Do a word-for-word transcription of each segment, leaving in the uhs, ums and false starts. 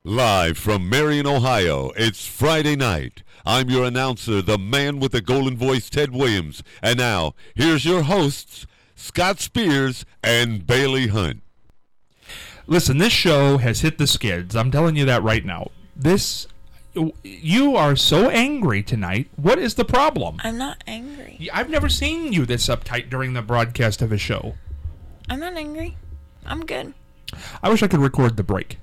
Live from Marion, Ohio, it's Friday night. I'm your announcer, the man with the golden voice, Ted Williams. And now, here's your hosts, Scott Spears and Bailey Hunt. Listen, this show has hit the skids. I'm telling you that right now. This, you are so angry tonight. What is the problem? I'm not angry. I've never seen you this uptight during the broadcast of a show. I'm not angry. I'm good. I wish I could record the break.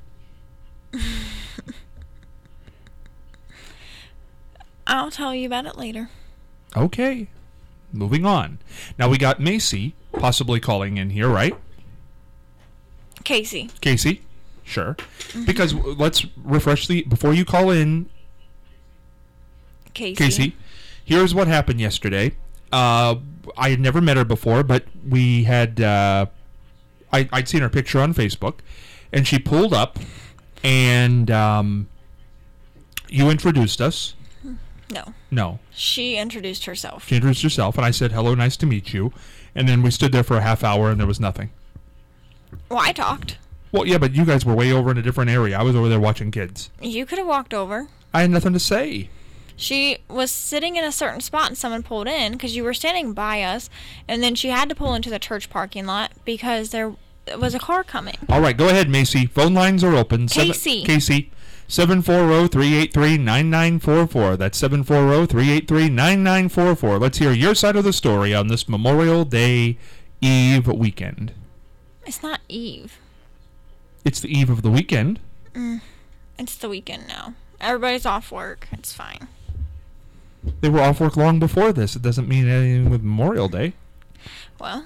I'll tell you about it later. Okay. Moving on. Now we got Macy possibly calling in here, right? Casey. Casey? Sure. Mm-hmm. Because let's refresh the... Before you call in... Casey. Casey, here's what happened yesterday. Uh, I had never met her before, but we had... Uh, I, I'd seen her picture on Facebook, and she pulled up, and um, you introduced us. No. No. She introduced herself. She introduced herself, and I said, hello, nice to meet you. And then we stood there for a half hour, and there was nothing. Well, I talked. Well, yeah, but you guys were way over in a different area. I was over there watching kids. You could have walked over. I had nothing to say. She was sitting in a certain spot, and someone pulled in, because you were standing by us, and then she had to pull into the church parking lot, because there was a car coming. All right, go ahead, Macy. Phone lines are open. Casey. Seven, Casey. seven four zero, three eight three, nine nine four four. That's seven four zero, three eight three, nine nine four four. Let's hear your side of the story on this Memorial Day Eve weekend. It's not Eve. It's the eve of the weekend. Mm, it's the weekend now. Everybody's off work. It's fine. They were off work long before this. It doesn't mean anything with Memorial Day. Well,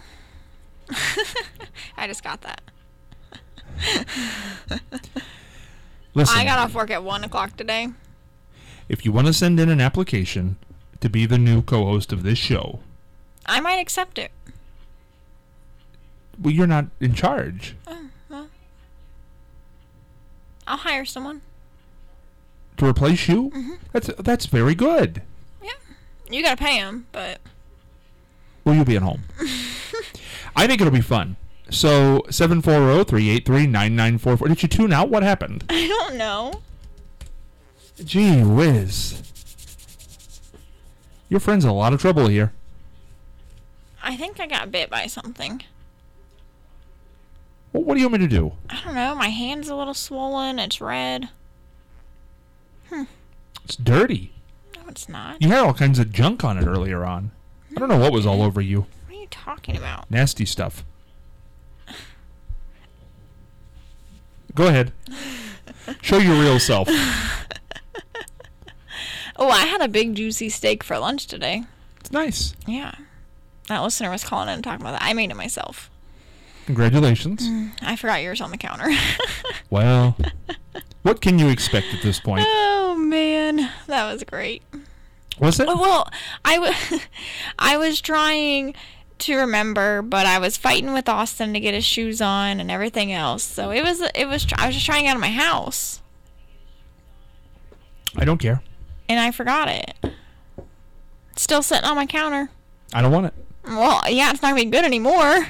I just got that. Listen, I got off work at one o'clock today. If you want to send in an application to be the new co-host of this show, I might accept it. Well, you're not in charge. Oh, well. I'll hire someone. To replace you? Mm-hmm. That's that's very good. Yeah. You gotta pay him, but... Well, you'll be at home. I think it'll be fun. So, seven four zero, three eight three, nine nine four four. Did you tune out? What happened? I don't know. Gee whiz. Your friend's in a lot of trouble here. I think I got bit by something. Well, what do you want me to do? I don't know. My hand's a little swollen. It's red. Hmm. It's dirty. No, it's not. You had all kinds of junk on it earlier on. No, I don't know what was all over you. What are you talking about? Nasty stuff. Go ahead. Show your real self. Oh, I had a big juicy steak for lunch today. It's nice. Yeah. That listener was calling in and talking about that. I made it myself. Congratulations. Mm, I forgot yours on the counter. Well, what can you expect at this point? Oh, man. That was great. Was it? Well, I, w- I was trying to remember, but I was fighting with Austin to get his shoes on and everything else. So it was, it was, I was just trying to get out of my house. I don't care. And I forgot it. It's still sitting on my counter. I don't want it. Well, yeah, it's not going to be good anymore.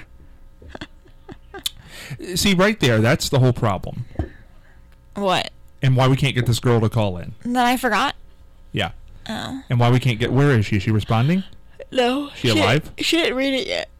See, right there, that's the whole problem. What? And why we can't get this girl to call in. That I forgot? Yeah. Oh. And why we can't get... Where is she? Is she responding? No. She alive? She didn't read it yet.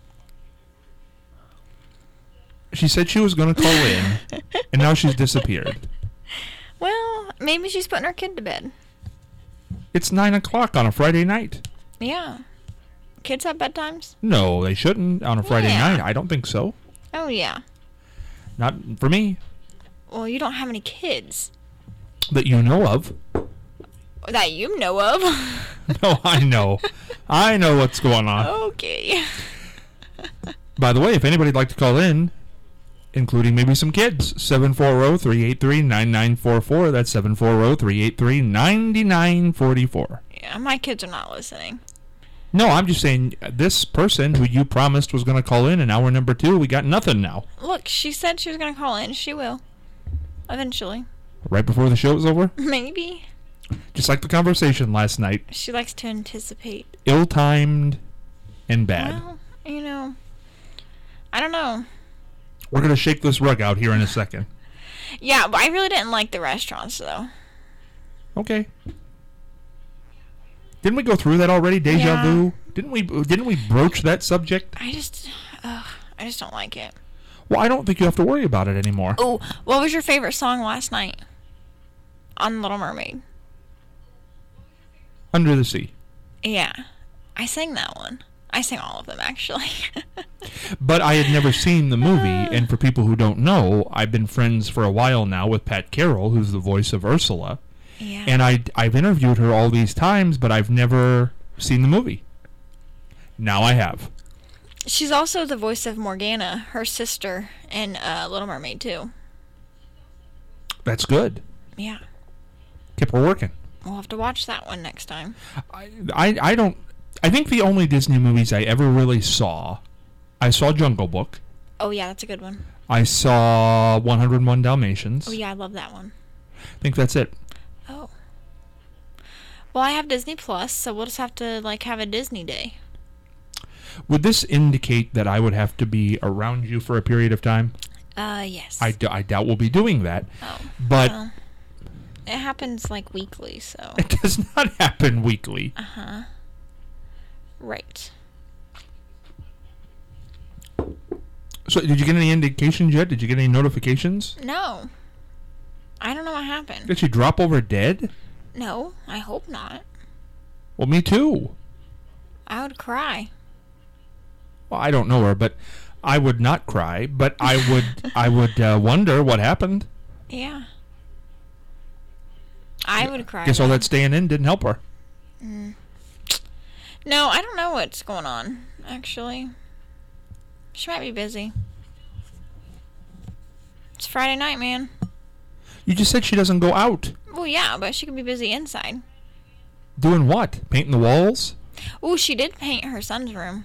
She said she was going to call in, and now she's disappeared. Well, maybe she's putting her kid to bed. It's nine o'clock on a Friday night. Yeah. Kids have bedtimes? No, they shouldn't on a Friday Yeah. night. I don't think so. Oh, yeah. Not for me. Well, you don't have any kids. That you know of. That you know of. No, I know. I know what's going on. Okay. By the way, if anybody'd like to call in, including maybe some kids, seven four zero, three eight three, nine nine four four. That's seven four zero, three eight three, nine nine four four. Yeah, my kids are not listening. No, I'm just saying, this person who you promised was going to call in in hour number two, we got nothing now. Look, she said she was going to call in. She will. Eventually. Right before the show was over? Maybe. Just like the conversation last night. She likes to anticipate. Ill-timed and bad. Well, you know, I don't know. We're going to shake this rug out here in a second. Yeah, but I really didn't like the restaurants, though. Okay. Didn't we go through that already? Deja Yeah. vu? Didn't we Didn't we broach that subject? I just, ugh, I just don't like it. Well, I don't think you have to worry about it anymore. Oh, what was your favorite song last night on Little Mermaid? Under the Sea. Yeah, I sang that one. I sang all of them, actually. But I had never seen the movie, and for people who don't know, I've been friends for a while now with Pat Carroll, who's the voice of Ursula. Yeah. And I, I've interviewed her all these times, but I've never seen the movie. Now I have. She's also the voice of Morgana, her sister, in uh, Little Mermaid, too. That's good. Yeah. Kept her working. We'll have to watch that one next time. I, I, I don't... I think the only Disney movies I ever really saw... I saw Jungle Book. Oh, yeah, that's a good one. I saw one oh one Dalmatians. Oh, yeah, I love that one. I think that's it. Oh. Well, I have Disney Plus, so we'll just have to, like, have a Disney day. Would this indicate that I would have to be around you for a period of time? Uh, yes. I, d- I doubt we'll be doing that. Oh. But Well, it happens, like, weekly, so... it does not happen weekly. Uh-huh. Right. So did you get any indications yet? Did you get any notifications? No. I don't know what happened. Did she drop over dead? No, I hope not. Well, me too. I would cry. Well, I don't know her, but I would not cry. But I would, I would uh, wonder what happened. Yeah. I would cry. Guess all then. that staying in didn't help her. Mm. No, I don't know what's going on, actually. She might be busy. It's Friday night, man. You just said she doesn't go out. Well, yeah, but she could be busy inside. Doing what? Painting the walls? Oh, she did paint her son's room.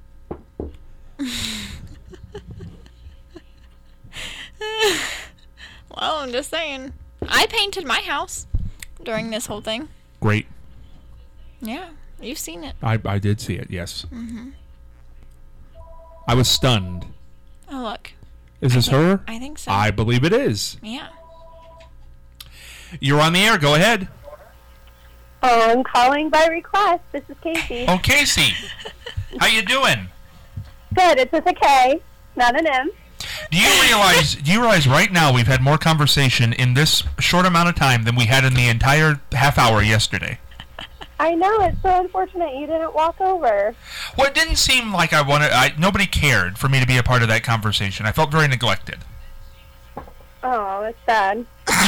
Well, I'm just saying. I painted my house during this whole thing. Great. Yeah, you've seen it. I, I did see it, yes. Mm-hmm. I was stunned. Oh, look. Is this I think, her? I think so. I believe it is. Yeah. You're on the air. Go ahead. Oh, I'm calling by request. This is Casey. Oh, Casey. How you doing? Good. It's with a K, not an M. Do you realize? Do you realize right now we've had more conversation in this short amount of time than we had in the entire half hour yesterday? I know. It's so unfortunate you didn't walk over. Well, it didn't seem like I wanted. I, nobody cared for me to be a part of that conversation. I felt very neglected. Oh, it's sad.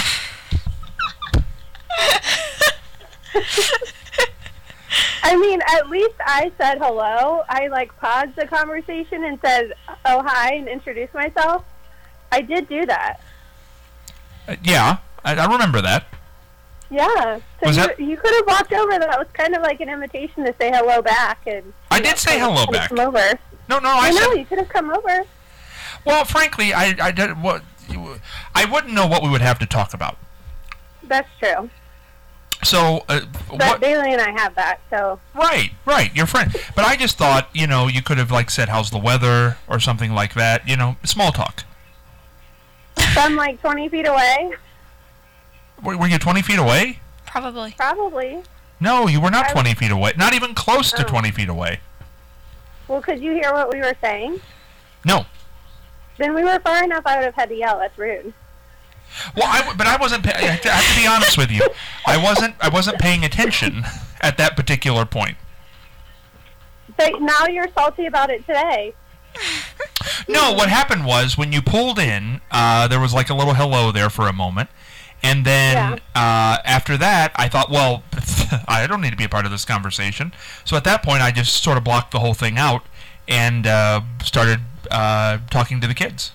I mean, at least I said hello. I, like, paused the conversation and said, oh, hi, and introduced myself. I did do that. Uh, yeah, I, I remember that. Yeah. So Was you, that- you could have walked over. That was kind of like an invitation to say hello back. And I you did know, say kind of hello back. Come over. No, no, I, I know, said. you could have come over. Well, frankly, I, I did. What I wouldn't know what we would have to talk about. That's true. So, uh, But what? Bailey and I have that, so... Right, right, your friend. But I just thought, you know, you could have like said, "How's the weather?" or something like that. You know, small talk. So I'm like twenty feet away? Were, were you twenty feet away? Probably. Probably. No, you were not I- twenty feet away. Not even close to Oh. twenty feet away. Well, could you hear what we were saying? No. Then we were far enough I would have had to yell. That's rude. Well, I w- but I wasn't. Pay- I have to- I have to be honest with you. I wasn't. I wasn't paying attention at that particular point. But now you're salty about it today. No, what happened was when you pulled in, uh, there was like a little hello there for a moment. And then uh, after that, I thought, well, I don't need to be a part of this conversation. So at that point, I just sort of blocked the whole thing out and uh, started uh, talking to the kids.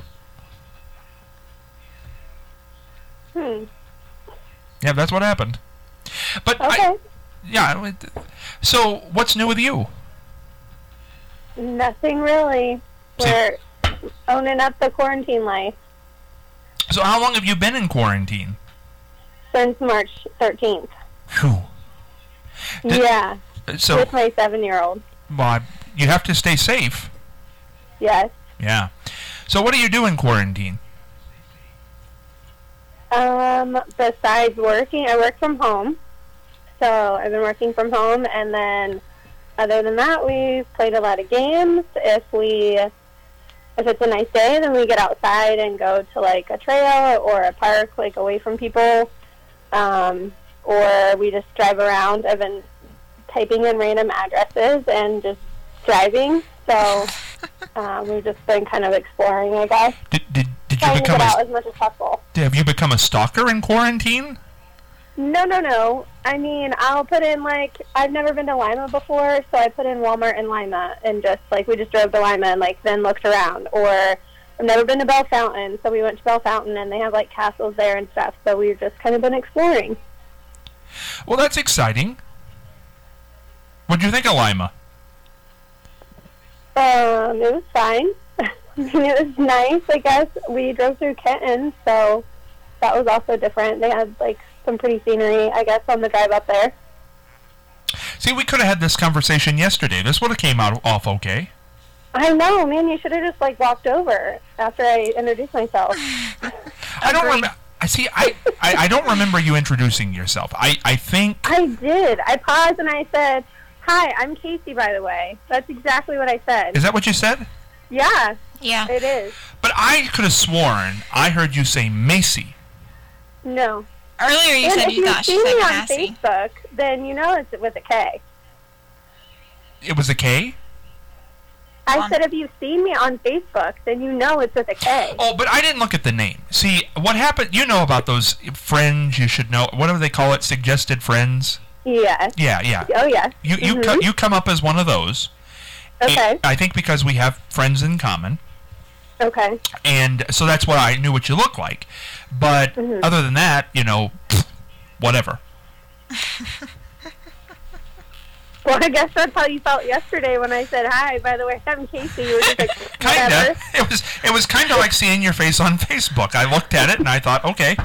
Hmm. Yeah, that's what happened. But Okay. I, yeah, it- so what's new with you? Nothing really. See- We're owning up the quarantine life So how long have you been in quarantine? since March thirteenth. Phew. Did- Yeah. So With my seven-year-old. well, I- you have to stay safe. Yes. Yeah. So what do you do in quarantine? Um, besides working, I work from home. So I've been working from home, and then other than that, we've played a lot of games. If we, if it's a nice day, then we get outside and go to like a trail or a park, like away from people. Um, or we just drive around. I've been typing in random addresses and just driving. So um, we've just been kind of exploring, I guess. Did, did, did you Trying to become get out a, as much as possible. have you become a stalker in quarantine? No, no, no. I mean, I'll put in, like, I've never been to Lima before, so I put in Walmart in Lima, and just, like, we just drove to Lima and, like, then looked around. Or I've never been to Bell Fountain, so we went to Bell Fountain, and they have, like, castles there and stuff, so we've just kind of been exploring. Well, that's exciting. What'd you think of Lima? Um, it was fine. I mean, it was nice, I guess. We drove through Kenton, so that was also different. They had, like, some pretty scenery, I guess, on the drive up there. See, we could have had this conversation yesterday. This would have came out off okay. I know, man. You should have just, like, walked over after I introduced myself. I don't remember. I see. I, I, I don't remember you introducing yourself. I, I think. I did. I paused and I said, "Hi, I'm Casey, by the way." That's exactly what I said. Is that what you said? Yeah, Yeah. it is. But I could have sworn I heard you say Macy. No. Earlier you and said if you you thought see she me said on Cassie. Facebook, then you know it's with a K. It was a K? I On- said if you've seen me on Facebook, then you know it's with a K. Oh, but I didn't look at the name. See, what happened, you know about those friends you should know. What do they call it? Suggested friends? Yeah. Yeah, yeah. Oh, yeah. You you, Mhm. co- you come up as one of those. Okay. I think because we have friends in common. Okay. And so that's why I knew what you look like. But Mhm. other than that, you know, whatever. Well, I guess that's how you felt yesterday when I said, "Hi, by the way, I'm Casey." You were just like, Kinda. whatever. It was it was kind of like seeing your face on Facebook. I looked at it and I thought, okay.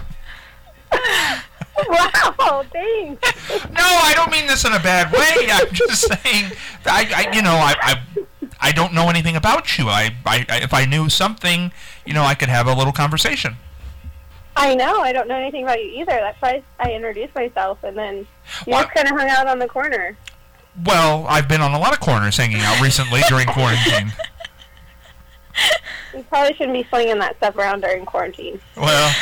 Wow, thanks. No, I don't mean this in a bad way. I'm just saying, I, I you know, I, I, I don't know anything about you. I, I, I, if I knew something, you know, I could have a little conversation. I know. I don't know anything about you either. That's why I introduced myself, and then you Well- just kind of hung out on the corner. Well, I've been on a lot of corners hanging out recently during quarantine. You probably shouldn't be slinging that stuff around during quarantine. Well,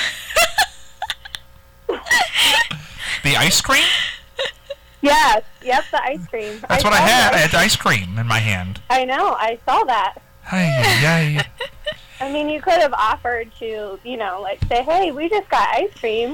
the ice cream? Yes. Yep, the ice cream. That's what I saw had. I that. had ice cream in my hand. I know. I saw that. Ay, ay, ay. I mean, you could have offered to, you know, like say, "Hey, we just got ice cream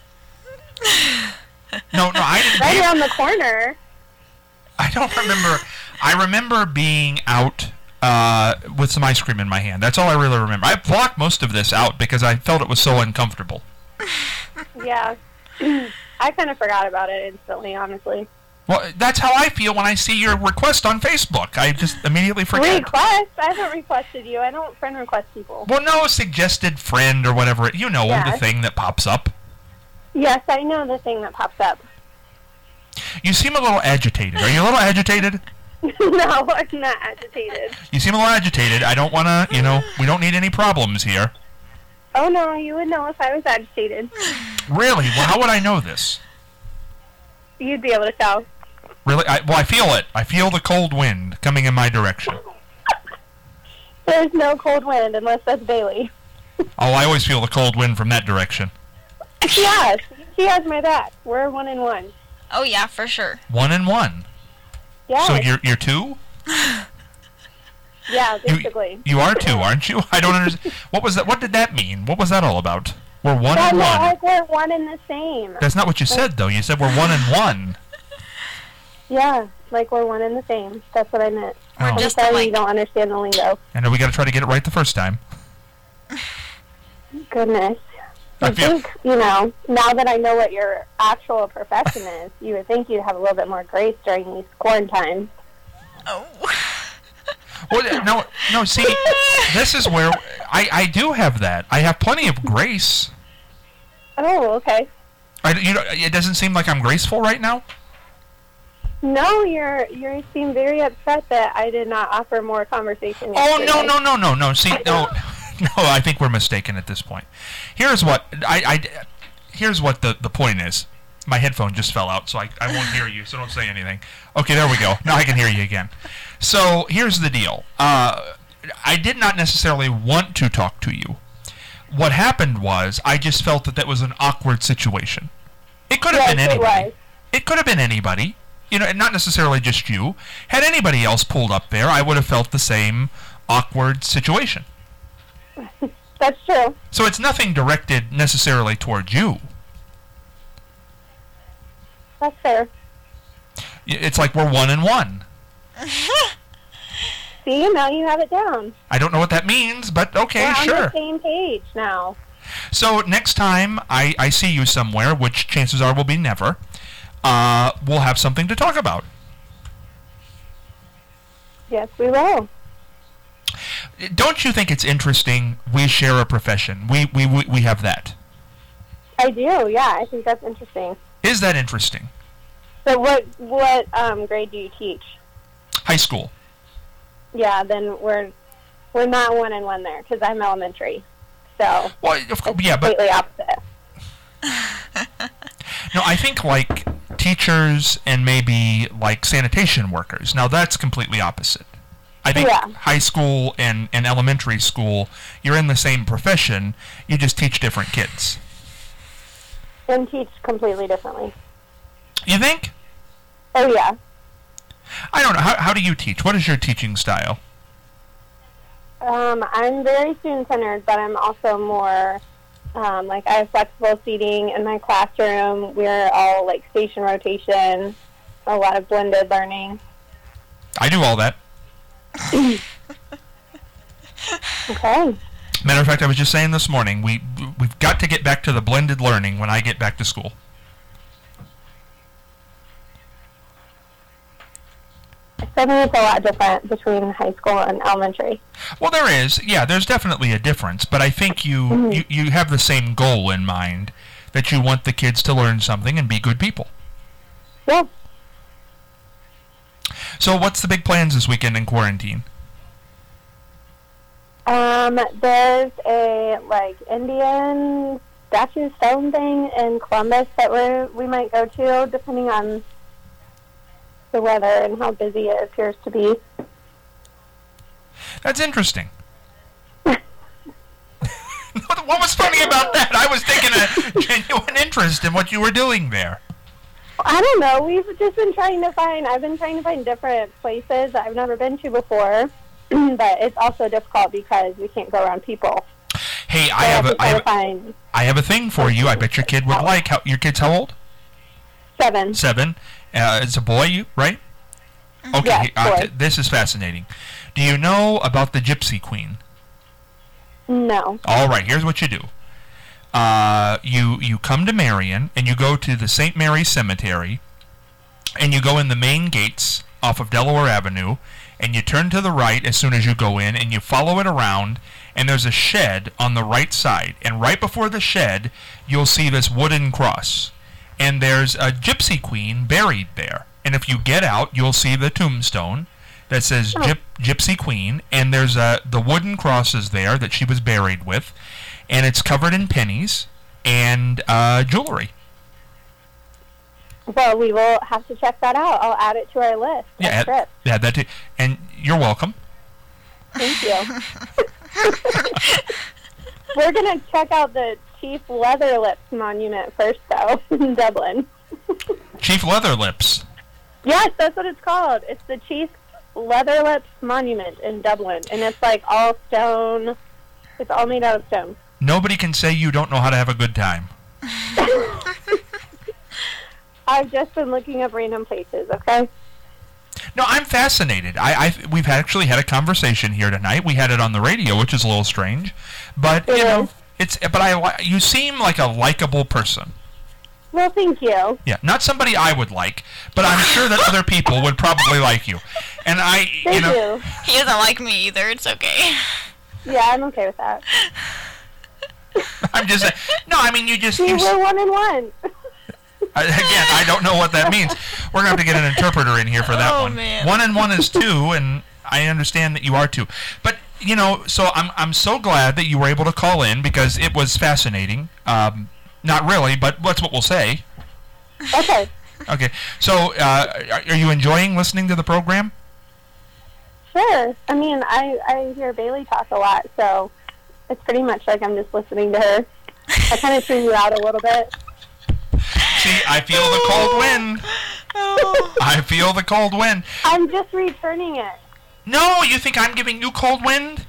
No, no, I didn't. right pay- around the corner." I don't remember. I remember being out uh, with some ice cream in my hand. That's all I really remember. I blocked most of this out because I felt it was so uncomfortable. Yeah. I kind of forgot about it instantly, honestly. Well, that's how I feel when I see your request on Facebook. I just immediately forget. Request? I haven't requested you. I don't friend request people. Well, no, suggested friend or whatever. You know, Yeah. the thing that pops up. Yes, I know the thing that pops up. You seem a little agitated. Are you a little agitated? No, I'm not agitated. You seem a little agitated. I don't want to, you know, we don't need any problems here. Oh, no, you would know if I was agitated. Really? Well, how would I know this? You'd be able to tell. Really? I, well, I feel it. I feel the cold wind coming in my direction. There's no cold wind unless that's Bailey. Oh, I always feel the cold wind from that direction. She has. She has my back. We're one in one. Oh yeah, for sure. One and one. Yeah. So you're you're two? Yeah, You, basically. you are two, aren't you? I don't understand. What was that? What did that mean? What was that all about? We're one Yeah, and no, one. like we're one and the same. That's not what you said, though. You said we're one and one. Yeah, like we're one and the same. That's what I meant. Oh. I'm Just sorry like- you don't understand the lingo. I know we got to try to get it right the first time. Goodness. I I feel- think, you know, now that I know what your actual profession is, you would think you'd have a little bit more grace during these quarantines. Oh. Well, no, no. See, this is where I I do have that. I have plenty of grace. Oh, okay. I, you know, it doesn't seem like I'm graceful right now. No, you're you seem very upset that I did not offer more conversation. Oh yesterday. no no no no no! See no no, I think we're mistaken at this point. Here's what I, I here's what the, the point is. My headphone just fell out, so I, I won't hear you, so don't say anything. Okay, there we go. Now I can hear you again. So here's the deal. Uh, I did not necessarily want to talk to you. What happened was I just felt that that was an awkward situation. It could have Yes, been it anybody. was. It could have been anybody. You know, and not necessarily just you. Had anybody else pulled up there, I would have felt the same awkward situation. That's true. So it's nothing directed necessarily towards you. That's fair. Y- It's like we're one and one. See, now you have it down. I don't know what that means, but okay, We're on sure. the same page now. So next time I, I see you somewhere, which chances are will be never, uh, we'll have something to talk about. Yes, we will. Don't you think it's interesting we share a profession? We, we, we, we have that. I do, yeah. I think that's interesting. Is that interesting? So what what um, grade do you teach? High school. Yeah, then we're we're not one and one there because I'm elementary. So Well, of course, it's yeah, but completely opposite. no, I think like teachers and maybe like sanitation workers. Now that's completely opposite. I think Yeah. high school and, and elementary school, you're in the same profession, you just teach different kids. And teach completely differently. You think? Oh yeah. I don't know. How, how do you teach? What is your teaching style? Um, I'm very student-centered, but I'm also more, um, like, I have flexible seating in my classroom. We're all, like, station rotation, a lot of blended learning. I do all that. Okay. Matter of fact, I was just saying this morning, we, we've got to get back to the blended learning when I get back to school. I think it's a lot different between high school and elementary. Well, there is. Yeah, there's definitely a difference, but I think you, Mm-hmm. you, you have the same goal in mind, that you want the kids to learn something and be good people. Yeah. So what's the big plans this weekend in quarantine? Um, there's a, like, Indian statue stone thing in Columbus that we we might go to, depending on the weather and how busy it appears to be. That's interesting. What was funny about that? I was taking a genuine interest in what you were doing there. I don't know. We've just been trying to find, I've been trying to find different places that I've never been to before, but it's also difficult because we can't go around people. Hey, So I have to a, I try have, to find I have a thing for you. I bet your kid would like. How, your kid's how old? seven. Seven. Uh, it's a boy, you right? Okay. Yes, uh, boy. th- this is fascinating. Do you know about the Gypsy Queen? No. All right. Here's what you do. Uh, you you come to Marion and you go to the Saint Mary's Cemetery, and you go in the main gates off of Delaware Avenue, and you turn to the right as soon as you go in, and you follow it around, and there's a shed on the right side, and right before the shed, you'll see this wooden cross, and there's a Gypsy Queen buried there, and if you get out, you'll see the tombstone that says Gyp- Gypsy Queen, and there's a the wooden crosses there that she was buried with, and it's covered in pennies and uh, jewelry. Well, we will have to check that out. I'll add it to our list. Yeah, of add, trips. add that to, and you're welcome. Thank you. We're going to check out the Chief Leatherlips Monument first, though, in Dublin. Chief Leatherlips. Yes, that's what it's called. It's the Chief Leatherlips Monument in Dublin, and it's like all stone. It's all made out of stone. Nobody can say you don't know how to have a good time. I've just been looking up random places, okay? No, I'm fascinated. I, I we've actually had a conversation here tonight. We had it on the radio, which is a little strange, but you It know, is. it's. But I, li- you seem like a likable person. Well, thank you. Yeah, not somebody I would like, but I'm sure that other people would probably like you. And I, Thank you know, you. He doesn't like me either. It's okay. Yeah, I'm okay with that. I'm just. saying- No, I mean you just. See, You, we're one and one. I- Again, I don't know what that means. We're going to have to get an interpreter in here for that Oh, one. man. One and one is two, and I understand that you are two. But, you know, so I'm I'm so glad that you were able to call in because it was fascinating. Um, Not really, but that's what we'll say. Okay. Okay. So, uh, are are you enjoying listening to the program? Sure. I mean, I, I hear Bailey talk a lot, so it's pretty much like I'm just listening to her. I kind of tune you out a little bit. See, I feel the cold wind. I feel the cold wind. I'm just returning it. No, you think I'm giving you cold wind?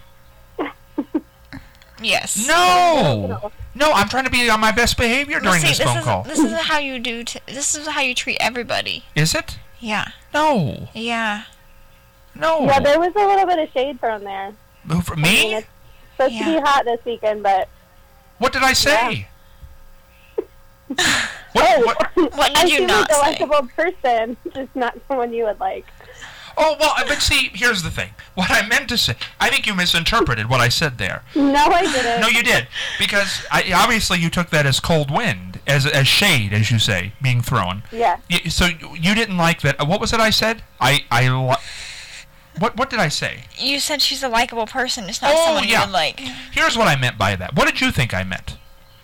Yes. No. No, I'm trying to be on my best behavior during See, this this phone is, call. This is how you do. T- this is how you treat everybody. Is it? Yeah. No. Yeah. No. Yeah, there was a little bit of shade thrown there. Who, for I mean, me? it's supposed to Yeah. be hot this weekend, but... What did I say? What, Oh, what? What did I you seem not like a say? likable person, just not someone you would like. Oh, well, but see, here's the thing. What I meant to say, I think you misinterpreted what I said there. No, I didn't. No, you did. Because I, obviously you took that as cold wind, as as shade, as you say, being thrown. Yeah. Y- So you didn't like that. uh, What was it I said? I, I li- what, what did I say? You said she's a likable person. It's not Oh, someone yeah. you would like. Here's what I meant by that. What did you think I meant?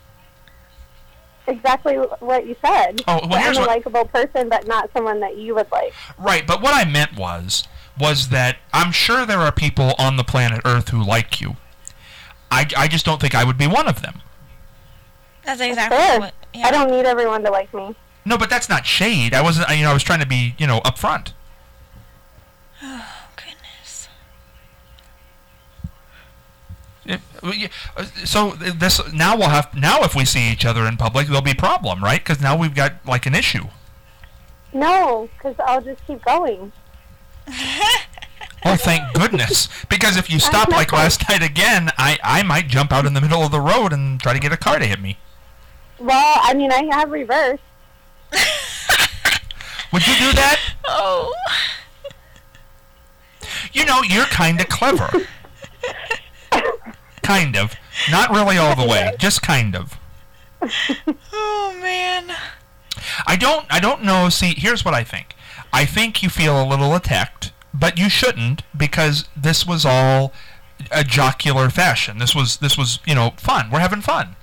Exactly what you said. Oh, well, That here's I'm a what- likable person, but not someone that you would like. Right, but what I meant was, was that I'm sure there are people on the planet Earth who like you. I, I just don't think I would be one of them. That's exactly Sure. what. Yeah. I don't need everyone to like me. No, but that's not shade. I wasn't, you know, I was trying to be, you know, upfront. Oh goodness. It- yeah, uh, so this now we'll have now if we see each other in public there'll be a problem, right? Because now we've got like an issue. No, because I'll just keep going. Oh, thank goodness! Because if you stop like last night again, I I might jump out in the middle of the road and try to get a car to hit me. Well, I mean, I have reverse. Would you do that? Oh. You know, you're kind of clever. Kind of. Not really all the way. Just kind of. Oh man. I don't I don't know. See, here's what I think. I think you feel a little attacked, but you shouldn't because this was all a jocular fashion. This was this was, you know, fun. We're having fun.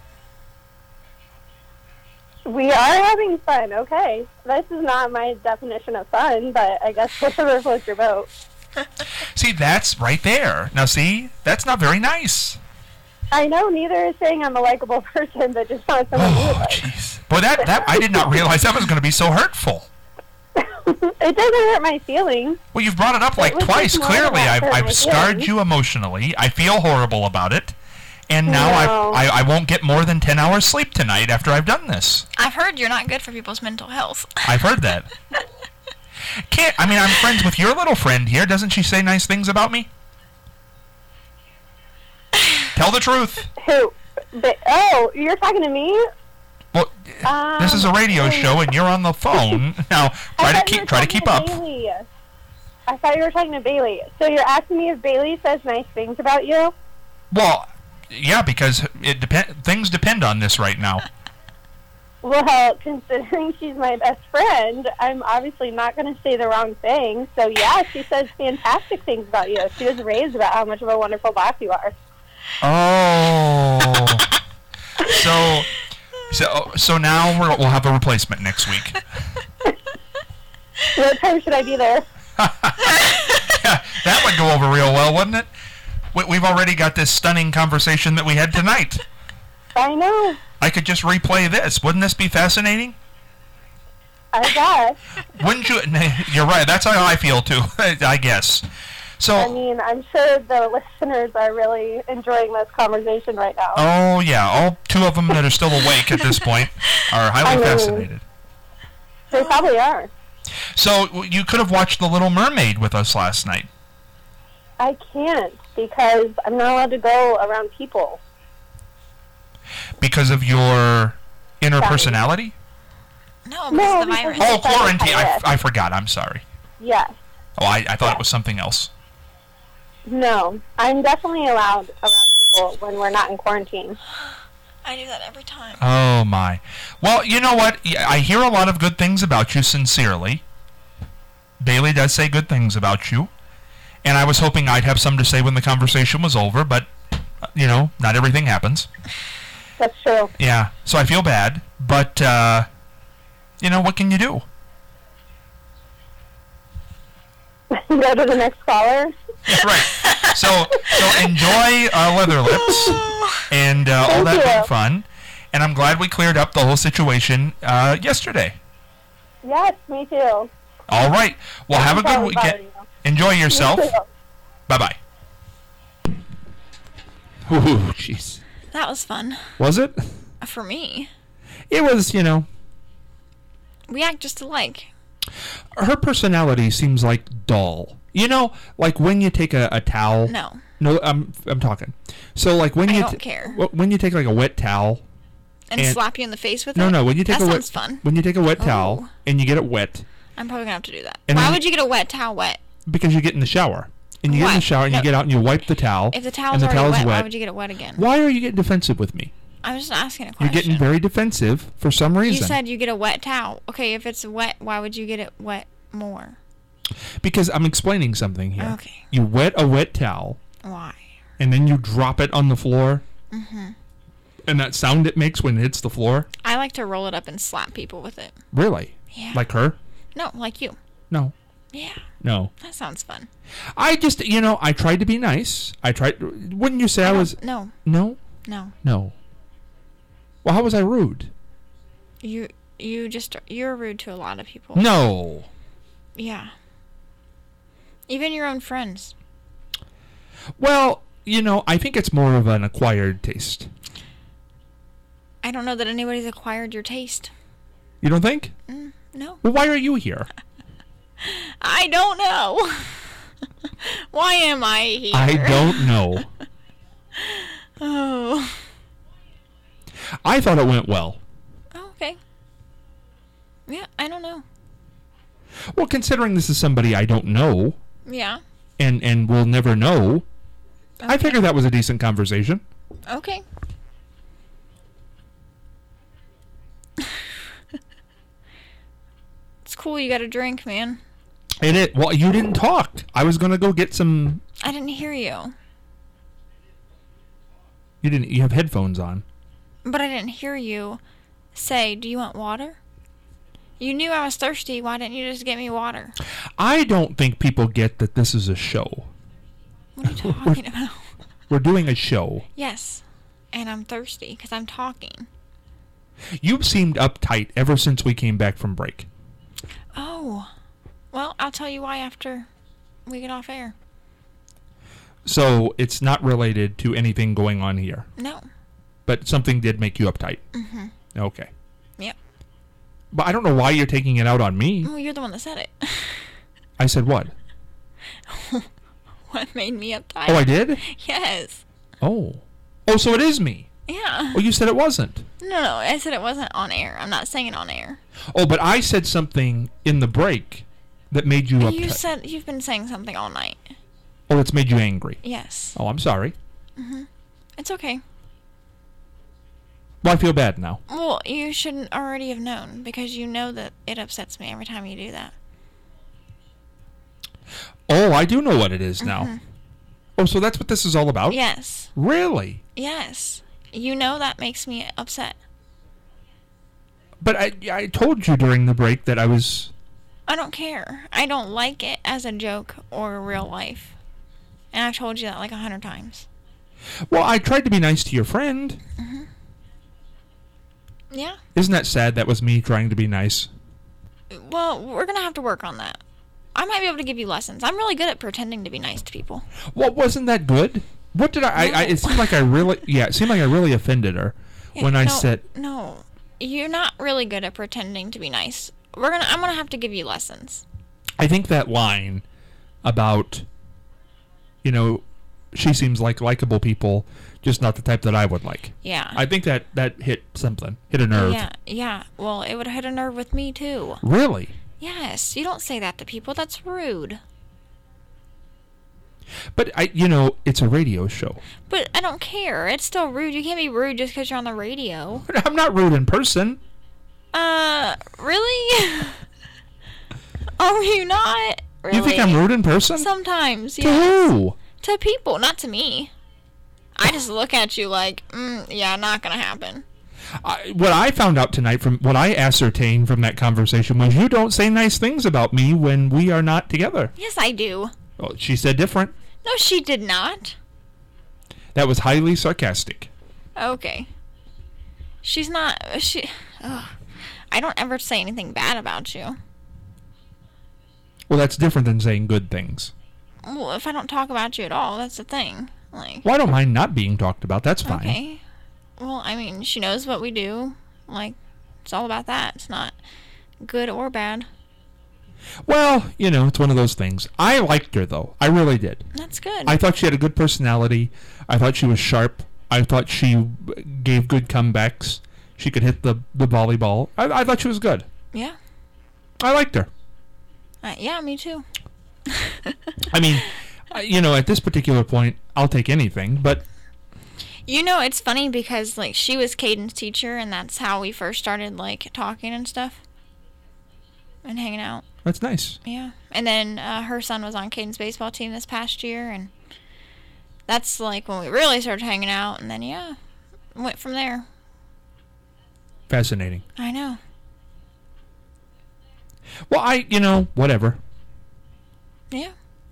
We are having fun, okay. This is not my definition of fun, but I guess whatever floats your boat. See, that's right there. Now see, that's not very nice. I know neither is saying I'm a likable person, but just not someone you would Oh, like. jeez. Boy, that, that I did not realize that was going to be so hurtful. It doesn't hurt my feelings. Well, you've brought it up like was twice. just more Clearly, about I've, hurt I've my scarred feelings. you emotionally. I feel horrible about it. And now No. I, I I won't get more than ten hours sleep tonight after I've done this. I've heard you're not good for people's mental health. I've heard that. Can't I mean I'm friends with your little friend here. Doesn't she say nice things about me? Tell the truth. Who? But, oh, you're talking to me? Well, Um, this is a radio show and you're on the phone. Now try I to thought you keep were try to talking keep up. Bailey. I thought you were talking to Bailey. So you're asking me if Bailey says nice things about you? Well, yeah, because it depend things depend on this right now. Well, considering she's my best friend, I'm obviously not going to say the wrong thing. So, yeah, she says fantastic things about you. She was raised about how much of a wonderful boss you are. Oh. so so so now we're, we'll have a replacement next week. What time should I be there? That would go over real well, wouldn't it? We, we've already got this stunning conversation that we had tonight. I know. I could just replay this. Wouldn't this be fascinating? I guess. Wouldn't you? You're right. That's how I feel too. I guess. So. I mean, I'm sure the listeners are really enjoying this conversation right now. Oh yeah, all two of them that are still awake at this point are highly I mean- fascinated. They probably are. So you could have watched The Little Mermaid with us last night. I can't because I'm not allowed to go around people. Because of your inner Sorry. personality? No, because No, of the because virus. Oh, Yes, I- quarantine. I, yes. I forgot. I'm sorry. Yes. Oh, I, I thought it was something else. No. I'm definitely allowed around people when we're not in quarantine. I do that every time. Oh, my. Well, you know what? Yeah, I hear a lot of good things about you, sincerely. Bailey does say good things about you. And I was hoping I'd have some to say when the conversation was over, but, uh, you know, not everything happens. That's true. Yeah, so I feel bad, but, uh, you know, what can you do? Go to the next caller. Right. So, so enjoy uh, Leather Lips and uh, all Thank that you. big fun. And I'm glad we cleared up the whole situation uh, yesterday. Yes, me too. All right. Well, have a good Sorry weekend. about you. Enjoy yourself. Me too. Bye-bye. Ooh, jeez. That was fun. Was it? For me. It was, you know, We act just alike. her personality seems like dull. You know, like when you take a, a towel. No. No, I'm I'm talking. So like when I you don't t- care. wh- when you take like a wet towel. And, And- slap you in the face with No, it? no. When you take that a sounds wet fun. when you take a wet towel Oh. and you get it wet I'm probably going to have to do that. And Why then- would you get a wet towel wet? because you get in the shower and you get in Why? the shower and No. you get out and you wipe the towel. If the and towel's the already towel's wet, why wet. would you get it wet again? Why are you getting defensive with me? I was just asking a You're question. getting very defensive for some reason. You said you get a wet towel. Okay, if it's wet, why would you get it wet more? Because I'm explaining something here. Okay. You wet a wet towel Why? and then you drop it on the floor. Mm-hmm. And that sound it makes when it hits the floor. I like to roll it up and slap people with it. Really? Yeah. Like her? No, like you. No. Yeah, No. that sounds fun. I just, you know, I tried to be nice. I tried. Wouldn't you say I, don't- was? No, No. no. No. Well, how was I rude? You you just you're rude to a lot of people. No. Yeah. Even your own friends. Well, you know, I think it's more of an acquired taste. I don't know that anybody's acquired your taste. You don't think? Mm, no. Well, why are you here? I don't know. Why am I here? I don't know. Oh. I thought it went well. Oh, okay. Yeah, I don't know. Well, considering this is somebody I don't know Yeah. and and will never know, I Okay. figured that was a decent conversation. Okay. It's cool you got a drink, man. And it well, you didn't talk. I was gonna go get some. I didn't hear you. You didn't. You have headphones on. But I didn't hear you say, "Do you want water?" You knew I was thirsty. Why didn't you just get me water? I don't think people get that this is a show. What are you talking about? We're doing a show. Yes. And I'm thirsty because I'm talking. You've seemed uptight ever since we came back from break. Oh. Well, I'll tell you why after we get off air. So it's not related to anything going on here. No. But something did make you uptight. Mm-hmm. Okay. Yep. But I don't know why you're taking it out on me. Well, you're the one that said it. I said what? What made me uptight? Oh, I did? Yes. Oh. Oh, so it is me. Yeah. Oh, you said it wasn't. No, no, I said it wasn't on air. I'm not saying it on air. Oh, but I said something in the break that made you uptight. You said you've been saying something all night. Oh, it's made you angry. Yes. Oh, I'm sorry. It's okay. Well, I feel bad now. Well, you shouldn't already have known because you know that it upsets me every time you do that. Oh, I do know what it is now. Mhm. Oh, so that's what this is all about? Yes. Really? Yes. You know that makes me upset. But I, I told you during the break that I was... I don't care. I don't like it as a joke or real life. And I've told you that like a hundred times. Well, I tried to be nice to your friend. Yeah. Isn't that sad? That was me trying to be nice. Well, we're going to have to work on that. I might be able to give you lessons. I'm really good at pretending to be nice to people. Well, wasn't that good? What did I... I, I it seemed like I really... Yeah, it seemed like I really offended her Yeah, when I no, said... No. You're not really good at pretending to be nice. We're going to I'm going to have to give you lessons. I think that line about, you know, she seems like likable people, just not the type that I would like. Yeah. I think that that hit something, hit a nerve. Yeah, yeah. Well, it would hit a nerve with me too. Really? Yes, you don't say that to people. That's rude. But I, you know, it's a radio show. But I don't care. It's still rude. You can't be rude just because you're on the radio. But I'm not rude in person. Uh, really? Are you not? Really? You think I'm rude in person? Sometimes, To yeah. who? To people, not to me. I just look at you like, mm, yeah, not gonna happen. I, what I found out tonight from what I ascertained from that conversation was you don't say nice things about me when we are not together. Yes, I do. Well, she said different. No, she did not. That was highly sarcastic. Okay. She's not. She. Ugh. I don't ever say anything bad about you. Well, that's different than saying good things. Well, if I don't talk about you at all, that's the thing. Like. Well, I don't mind not being talked about. That's fine. Okay. Well, I mean, she knows what we do. Like, it's all about that. It's not good or bad. Well, you know, it's one of those things. I liked her, though. I really did. That's good. I thought she had a good personality. I thought she was sharp. I thought she gave good comebacks. She could hit the, the volleyball. I, I thought she was good. Yeah. I liked her. Uh, yeah, me too. I mean, uh, you know, at this particular point, I'll take anything, but... You know, it's funny because, like, she was Caden's teacher, and that's how we first started, like, talking and stuff. And hanging out. That's nice. Yeah. And then uh, her son was on Caden's baseball team this past year, and that's, like, when we really started hanging out, and then, yeah, went from there. Fascinating. I know. Well, I, you know, whatever. Yeah.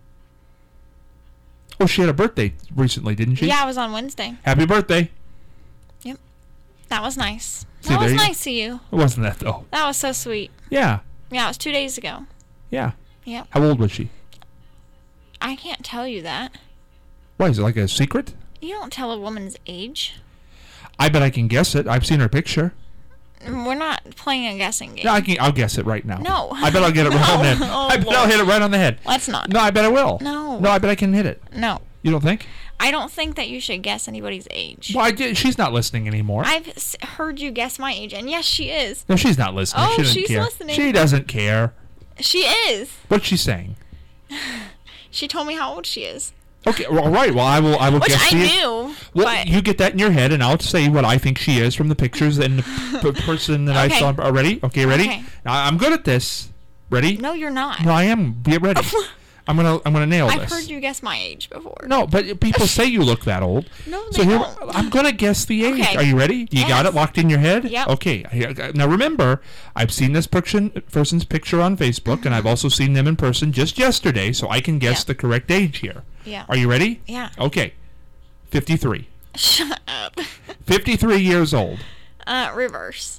Oh, she had a birthday recently, didn't she? Yeah, it was on Wednesday. Happy birthday. Yep. That was nice. See, That was there you- nice of you. It wasn't that, though. That was so sweet. Yeah. Yeah, it was two days ago. Yeah. Yep. How old was she? I can't tell you that. Why, is it like a secret? You don't tell a woman's age. I bet I can guess it. I've seen her picture. We're not playing a guessing game. No, I can, I'll guess it right now. No. I bet I'll get it right on the head. Oh, I bet Lord. I'll hit it right on the head. Let's not. No, I bet I will. No. No, I bet I can hit it. No. You don't think? I don't think that you should guess anybody's age. Well, I did. She's not listening anymore. I've s- heard you guess my age, and yes, she is. No, she's not listening. Oh, she doesn't she's care. listening. She doesn't care. She is. What's she saying? She told me how old she is. Okay, well, all right. Well, I will. I will Which guess I the. knew. Well, but you get that in your head, and I'll say what I think she is from the pictures and the p- person that Okay. I saw already. Okay, ready? Okay. Now, I'm good at this. Ready? no, you're not. No, I am. Get ready. I'm gonna. I'm gonna nail I've this. heard you guess my age before. No, but people say you look that old. No, So they here, don't. I'm gonna guess the age. Okay. Are you ready? You got Yes. it locked in your head? Yep. Okay. I- I- Now remember, I've seen this person, person's picture on Facebook, and I've also seen them in person just yesterday, so I can guess Yep. the correct age here. Yeah. Are you ready? Yeah. Okay. fifty-three. Shut up. fifty-three years old. Uh, reverse.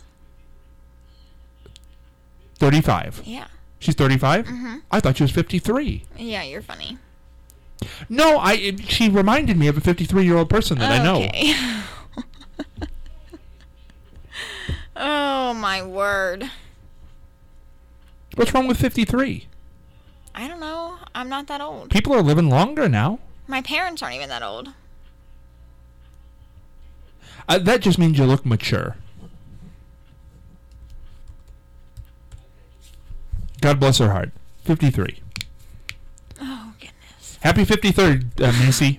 thirty-five. Yeah. She's thirty-five? Mm-hmm. I thought she was fifty-three. Yeah, you're funny. No, I. It, she reminded me of a fifty-three-year-old person that I know. Okay. Oh, my word. What's wrong with fifty-three? I don't know. I'm not that old. People are living longer now. My parents aren't even that old. Uh, that just means you look mature. God bless her heart. fifty-three. Oh, goodness. Happy fifty-third, uh, Macy.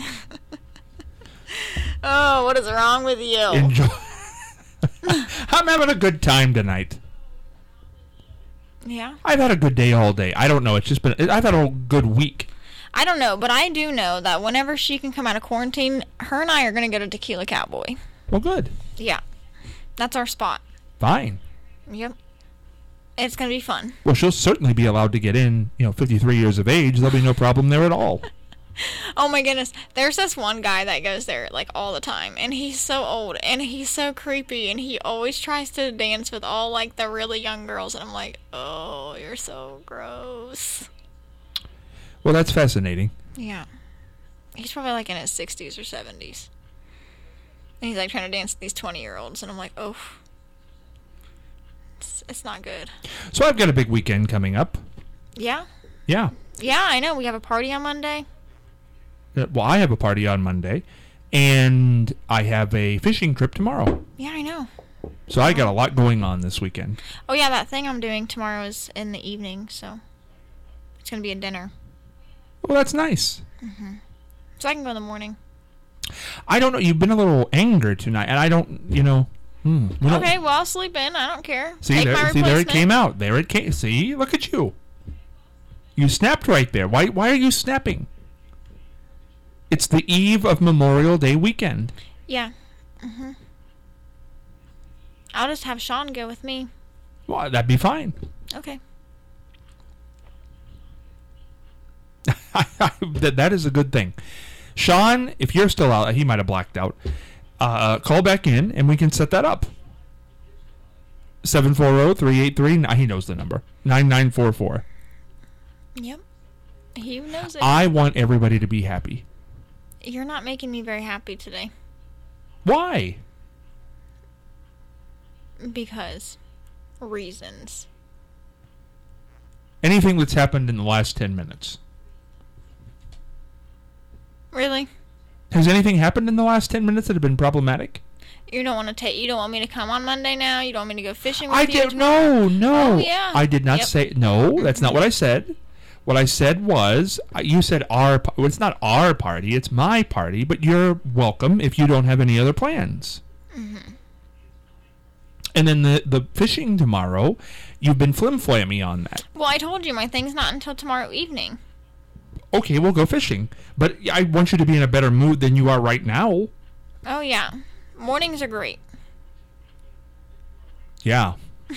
Oh, what is wrong with you? Enjoy. I'm having a good time tonight. Yeah. I've had a good day all day. I don't know. It's just been. I've had a good week. I don't know, but I do know that whenever she can come out of quarantine, her and I are going to go to Tequila Cowboy. Well, good. Yeah. That's our spot. Fine. Yep. It's going to be fun. Well, she'll certainly be allowed to get in. You know, fifty-three years of age. There'll be no problem there at all. Oh my goodness. There's this one guy that goes there like all the time, and he's so old and he's so creepy, and he always tries to dance with all like the really young girls, and I'm like, "Oh, you're so gross." Well, that's fascinating. Yeah. He's probably like in his sixties or seventies. And he's like trying to dance with these twenty-year-olds, and I'm like, "Oh. It's, it's not good." So I've got a big weekend coming up. Yeah? Yeah. Yeah, I know. We have a party on Monday. Uh, Well, I have a party on Monday, and I have a fishing trip tomorrow. Yeah, I know. So I got a lot going on this weekend. Oh yeah, that thing I'm doing tomorrow is in the evening, so it's gonna be a dinner. Well, that's nice. So I can go in the morning. I don't know. You've been a little angry tonight, and I don't, you know. Hmm, we don't- Okay, well I'll sleep in. I don't care. See, Take there, my see, there it replacement. came out. There it came. See, look at you. You snapped right there. Why? Why are you snapping? It's the eve of Memorial Day weekend. Yeah. hmm I'll just have Sean go with me. Well, that'd be fine. Okay. that, that is a good thing. Sean, if you're still out, he might have blacked out. Uh, call back in and we can set that up. seven four zero, three eight three, he knows the number, nine nine four four. Yep. He knows it. I want everybody to be happy. You're not making me very happy today. Why? Because reasons. Anything that's happened in the last ten minutes. Really? Has anything happened in the last ten minutes that have been problematic? You don't want to take. You don't want me to come on Monday now. You don't want me to go fishing with I you. did no, no. Oh, yeah. I did not Yep. say no. That's not what I said. What I said was, uh, you said our. pa- Well, it's not our party. It's my party. But you're welcome if you don't have any other plans. Mm-hmm. And then the the fishing tomorrow, you've been flim-flammy on that. Well, I told you my thing's not until tomorrow evening. Okay, we'll go fishing. But I want you to be in a better mood than you are right now. Oh yeah, mornings are great. Yeah.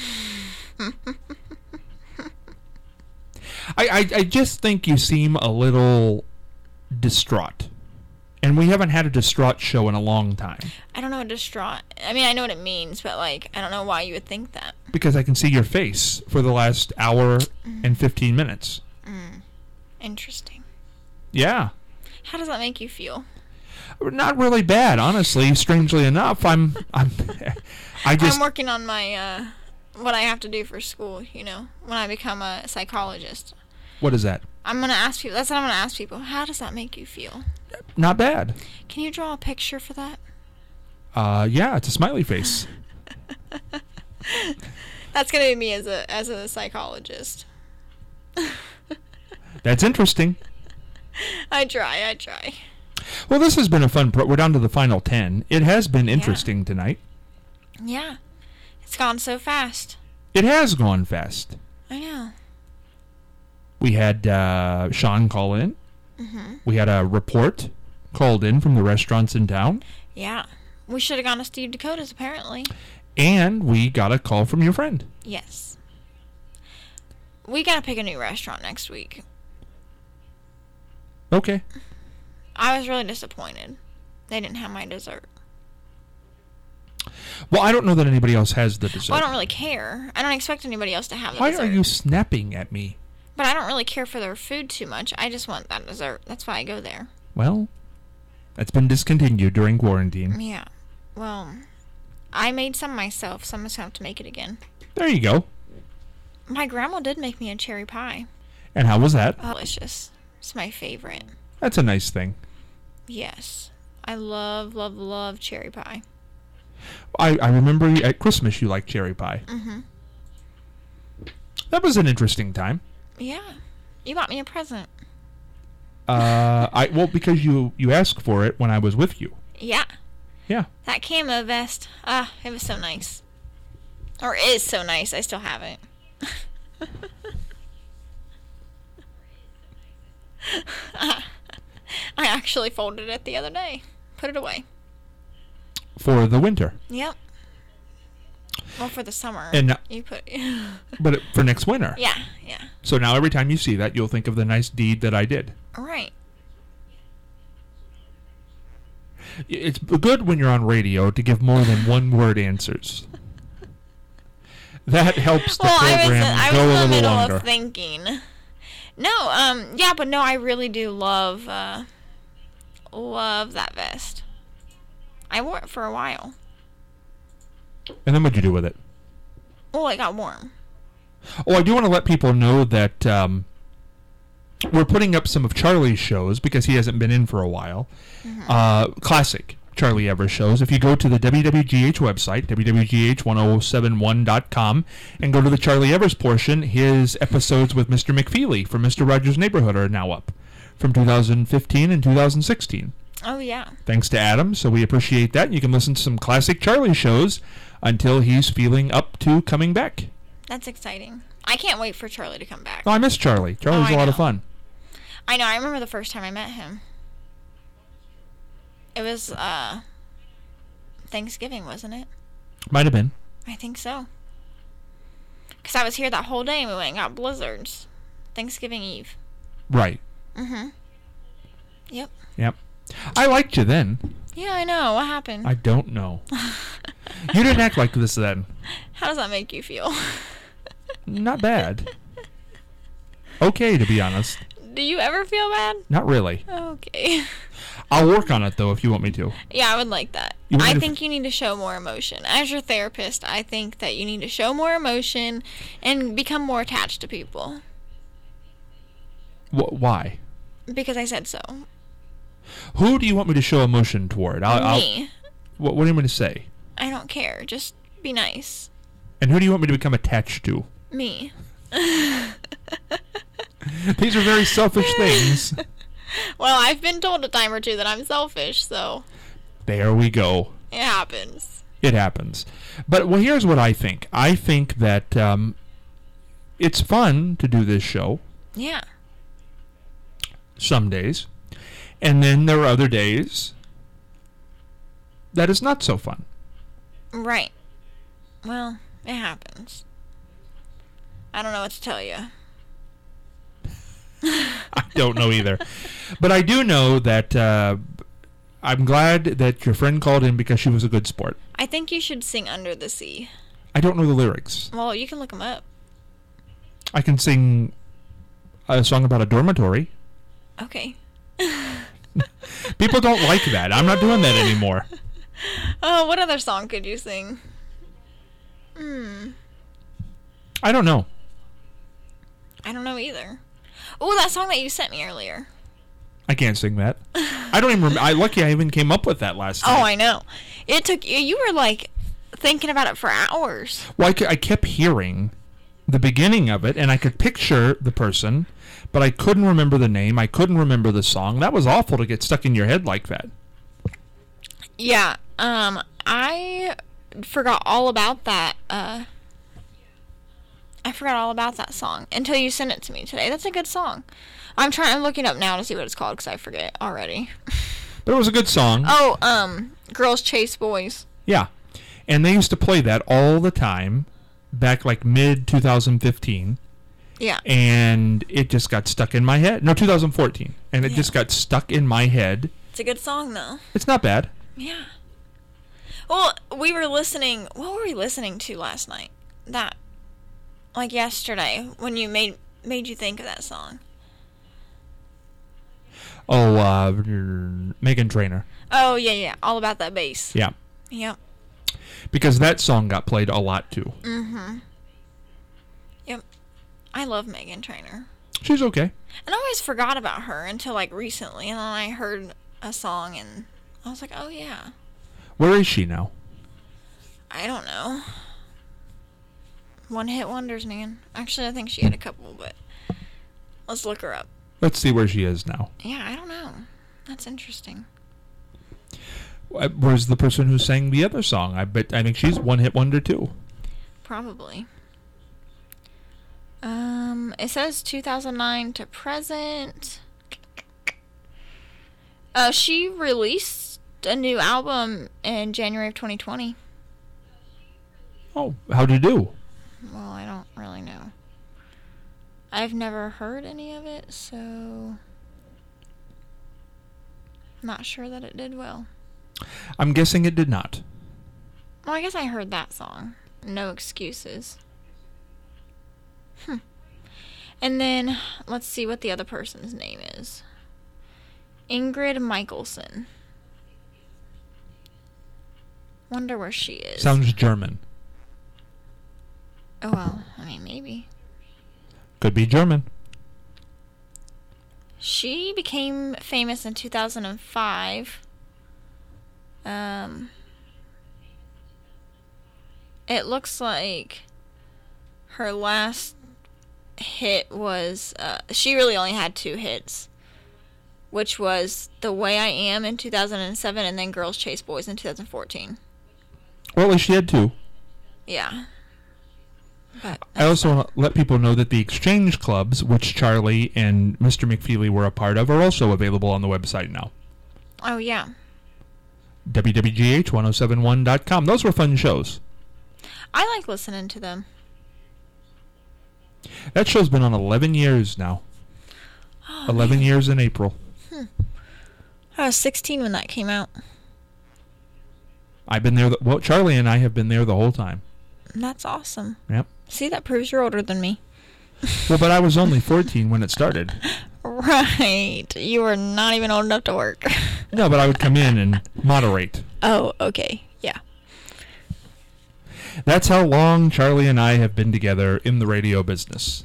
I, I I just think you seem a little distraught. And we haven't had a distraught show in a long time. I don't know what distraught. I mean, I know what it means, but like, I don't know why you would think that. Because I can see your face for the last hour and fifteen minutes. Interesting. Yeah. How does that make you feel? Not really bad, honestly. Strangely enough, I'm I'm I just I'm working on my uh, what I have to do for school. You know, when I become a psychologist, What is that? I'm gonna ask people. That's what I'm gonna ask people. How does that make you feel? Not bad. Can you draw a picture for that? Uh yeah, it's a smiley face. That's gonna be me as a as a psychologist. That's interesting. I try. I try. Well, this has been a fun pro. We're down to the final ten. It has been interesting tonight. Yeah, it's gone so fast. It has gone fast. I know. We had uh, Sean call in. Mm-hmm. We had a report called in from the restaurants in town. Yeah, we should have gone to Steve Dakota's apparently. And we got a call from your friend. Yes. We gotta pick a new restaurant next week. Okay. I was really disappointed. They didn't have my dessert. Well, I don't know that anybody else has the dessert. Well, I don't really care. I don't expect anybody else to have the Why dessert. are you snapping at me? But I don't really care for their food too much. I just want that dessert. That's why I go there. Well, that's been discontinued during quarantine. Yeah. Well, I made some myself, so I'm just going to have to make it again. There you go. My grandma did make me a cherry pie. And how was that? Oh, delicious. It's my favorite. That's a nice thing. Yes. I love, love, love cherry pie. I, I remember at Christmas you liked cherry pie. Mm-hmm. That was an interesting time. Yeah. You bought me a present. Uh, I well because you you asked for it when I was with you. Yeah. Yeah. That camo vest. Ah, it was so nice. Or is so nice. I still have it. I actually folded it the other day. Put it away. For the winter. Yep. Well, for the summer. And you put. but it, for next winter. Yeah, yeah. So now every time you see that, you'll think of the nice deed that I did. All right. It's good when you're on radio to give more than one word answers. That helps the Well, I was, program I go was in a the little middle longer. of thinking. No, um, yeah, but no, I really do love, uh, love that vest. I wore it for a while. And then what'd you do with it? Oh, it got warm. Oh, I do want to let people know that um, we're putting up some of Charlie's shows because he hasn't been in for a while. Mm-hmm. Uh, classic Charlie Evers shows. If you go to the W W G H website, W W G H ten seventy-one dot com, and go to the Charlie Evers portion, his episodes with Mister McFeely from Mister Rogers' Neighborhood are now up from two thousand fifteen and two thousand sixteen. Oh, yeah. Thanks to Adam, so we appreciate that. You can listen to some classic Charlie shows until he's feeling up to coming back. That's exciting. I can't wait for Charlie to come back. Oh, I miss Charlie. Charlie's Oh, I a lot know. of fun. I know. I remember the first time I met him. It was uh Thanksgiving, wasn't it? Might have been. I think so. Because I was here that whole day and we went and got blizzards. Thanksgiving Eve. Right. Mm-hmm. Yep. Yep. I liked you then. Yeah, I know. What happened? I don't know. You didn't act like this then. How does that make you feel? Not bad. Okay, to be honest. Do you ever feel bad? Not really. Okay. I'll work on it, though, if you want me to. Yeah, I would like that. You want I me to think you need to show more emotion. As your therapist, I think that you need to show more emotion and become more attached to people. Wh- why? Because I said so. Who do you want me to show emotion toward? I'll, Me. I'll, what, what do you want me to say? I don't care. Just be nice. And who do you want me to become attached to? Me. These are very selfish things. Well, I've been told a time or two that I'm selfish, so There we go. it happens. It happens. But, well, here's what I think. I think that um, it's fun to do this show Yeah. some days. And then there are other days that is not so fun. Right. Well, it happens. I don't know what to tell you. I don't know either. But I do know that uh, I'm glad that your friend called in because she was a good sport. I think you should sing Under the Sea. I don't know the lyrics. Well, you can look them up. I can sing a song about a dormitory. Okay. People don't like that. I'm not doing that anymore. Oh, what other song could you sing? Hmm. I don't know. I don't know either. Oh, that song that you sent me earlier. I can't sing that. I don't even remember. I lucky I even came up with that last Oh, night. I know. It took you. You were like thinking about it for hours. Well, I, ke- I kept hearing the beginning of it, and I could picture the person, but I couldn't remember the name. I couldn't remember the song. That was awful to get stuck in your head like that. Yeah. Um. I forgot all about that. Uh. I forgot all about that song until you sent it to me today. That's a good song. I'm trying. I'm looking up now to see what it's called because I forget already. But it was a good song. Oh, um, Girls Chase Boys. Yeah. And they used to play that all the time back like mid twenty fifteen. Yeah. And it just got stuck in my head. No, two thousand fourteen. And it Yeah. just got stuck in my head. It's a good song though. It's not bad. Yeah. Well, we were listening. What were we listening to last night? That, like yesterday, when you made made you think of that song. Oh, uh, Meghan Trainor. Oh yeah, yeah. All about that bass. Yeah. Yep. Because that song got played a lot too. Mm-hmm. Yep. I love Meghan Trainor. She's okay. And I always forgot about her until like recently, and then I heard a song and I was like, oh yeah. Where is she now? I don't know. One hit wonders, man. Actually, I think she had a couple, but let's look her up. Let's see where she is now. Yeah, I don't know. That's interesting. Uh, Where's the person who sang the other song? I bet I think she's one hit wonder too. Probably. Um, it says two thousand nine to present. Uh, she released a new album in January of twenty twenty. Oh, how'd you do? Well, I don't really know. I've never heard any of it, so not sure that it did well. I'm guessing it did not. Well, I guess I heard that song. No Excuses. Hmm. And then, let's see what the other person's name is. Ingrid Michaelson. Wonder where she is. Sounds German. Oh, well, I mean, maybe. Could be German. She became famous in two thousand five. Um, it looks like her last hit was, uh, she really only had two hits, which was The Way I Am in two thousand seven and then Girls Chase Boys in two thousand fourteen. Well, at least she had two. Yeah. But I also want to let people know that the exchange clubs, which Charlie and Mister McFeely were a part of, are also available on the website now. Oh, yeah. W W G H ten seventy-one dot com. Those were fun shows. I like listening to them. That show's been on eleven years now. Oh, eleven man. years in April. I was sixteen when that came out. I've been there. The, well, Charlie and I have been there the whole time. That's awesome. Yep. See, that proves you're older than me. Well, but I was only fourteen when it started. Right. You were not even old enough to work. No, but I would come in and moderate. Oh, okay. Yeah. That's how long Charlie and I have been together in the radio business.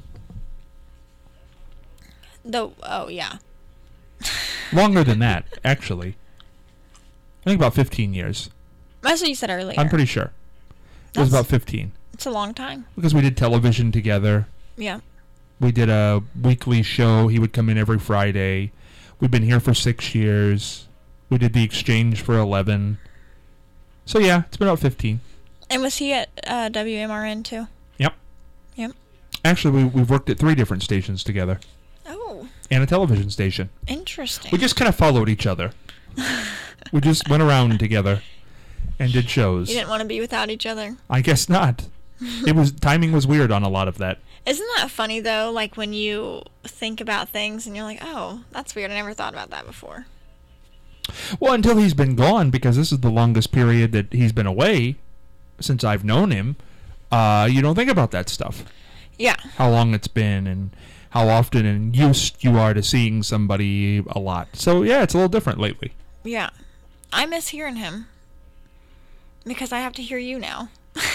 The oh yeah. Longer than that, actually. I think about fifteen years. That's what you said earlier. I'm pretty sure. It was That's- about fifteen. It's a long time. Because we did television together. Yeah. We did a weekly show. He would come in every Friday. We've been here for six years. We did the exchange for eleven. So yeah, it's been about fifteen. And was he at uh, W M R N too? Yep. Yep. Actually, we, we've worked at three different stations together. Oh, And a television station. interesting. We just kind of followed each other. We just went around together and did shows. You didn't want to be without each other. I guess not. It was timing was weird on a lot of that. Isn't that funny though? Like when you think about things and you're like, "Oh, that's weird. I never thought about that before." Well, until he's been gone, because this is the longest period that he's been away since I've known him. Uh, you don't think about that stuff. Yeah. How long it's been and how often and used you are to seeing somebody a lot. So yeah, it's a little different lately. Yeah. I miss hearing him because I have to hear you now.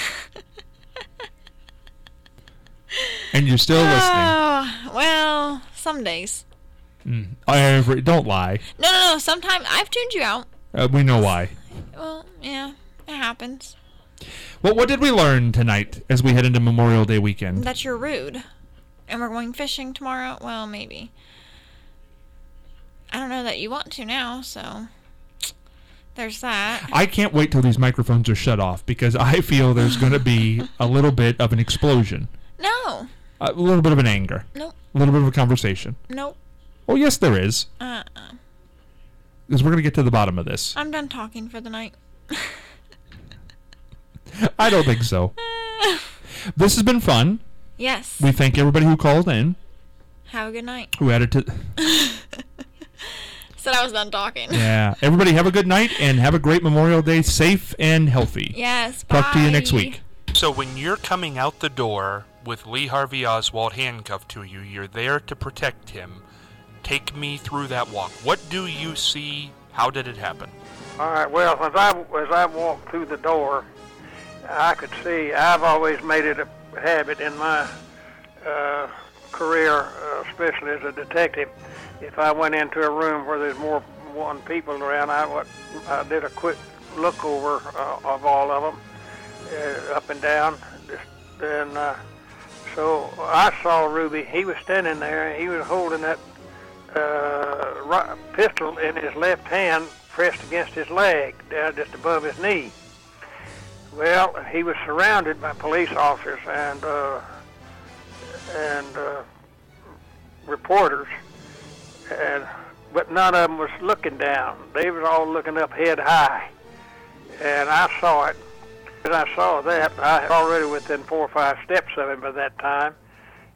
And you're still listening. Oh, well, some days. Mm. Every, don't lie. No, no, no. Sometimes I've tuned you out. Uh, we know why. Well, yeah, it happens. Well, what did we learn tonight as we head into Memorial Day weekend? That you're rude. And we're going fishing tomorrow? Well, maybe. I don't know that you want to now, so there's that. I can't wait till these microphones are shut off because I feel there's going to be a little bit of an explosion. No. A little bit of an anger. Nope. A little bit of a conversation. Nope. Oh, yes, there is. Uh-uh. Because we're going to get to the bottom of this. I'm done talking for the night. I don't think so. This has been fun. Yes. We thank everybody who called in, Have a good night. who added to... Said I was done talking. Yeah. Everybody have a good night and have a great Memorial Day, safe and healthy. Yes. Talk to you bye. next week. So when you're coming out the door with Lee Harvey Oswald handcuffed to you, you're there to protect him. Take me through that walk. What do you see? How did it happen? All right. Well, as I as I walked through the door, I could see. I've always made it a habit in my uh, career, uh, especially as a detective. If I went into a room where there's more than one people around, I, what, I did a quick look over uh, of all of them, uh, up and down. Just, and uh, so I saw Ruby. He was standing there. He was holding that uh, right, pistol in his left hand, pressed against his leg, down just above his knee. Well, he was surrounded by police officers and uh, and uh, reporters, and but none of them was looking down. They was all looking up head high, and I saw it. When I saw that, I was already within four or five steps of him by that time.